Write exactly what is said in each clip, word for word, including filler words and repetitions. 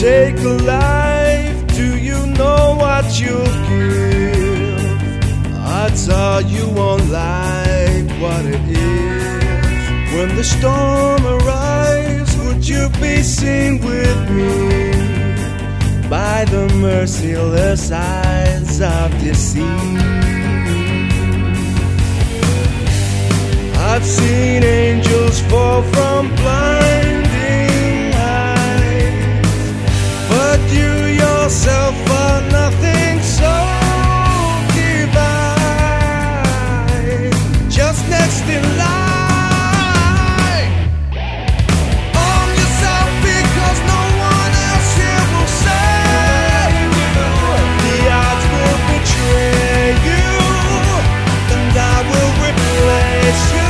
take a life, do you know what you'll give? Odds are you won't like what it is. When the storm arrives, would you be seen with me by the merciless eyes of the sea? I've seen angels fall from blinding heights, but you yourself are nothing so divine. Just next in line, arm yourself because no one else here will save you. The odds will betray you, and I will replace you.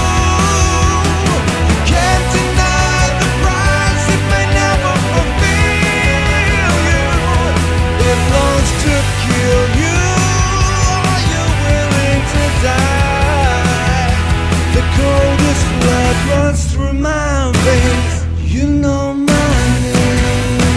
Runs through my veins, you know my name.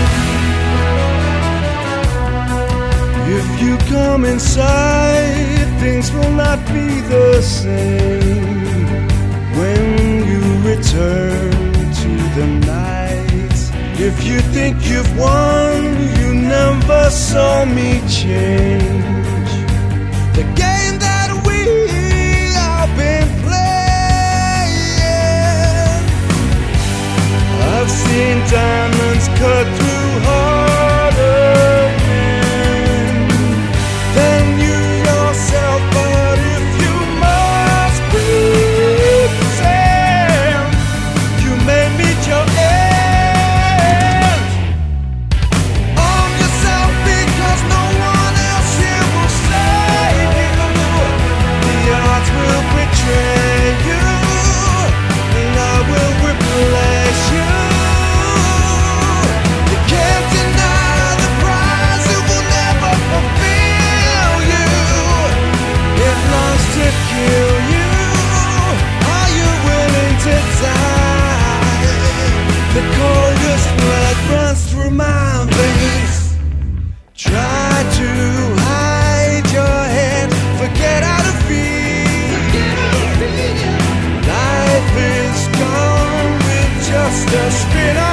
If you come inside, things will not be the same. When you return to the night, if you think you've won, you never saw me change. The game that we have been playing, I've seen diamonds cut through harder than you yourself. But if you must breathe the sand, you may meet your end. Arm yourself because no one else here will save you. The odds will betray you, and I will replace you. The coldest blood runs through my veins. Try to hide your head, forget how to feel. Life is gone with just a spin.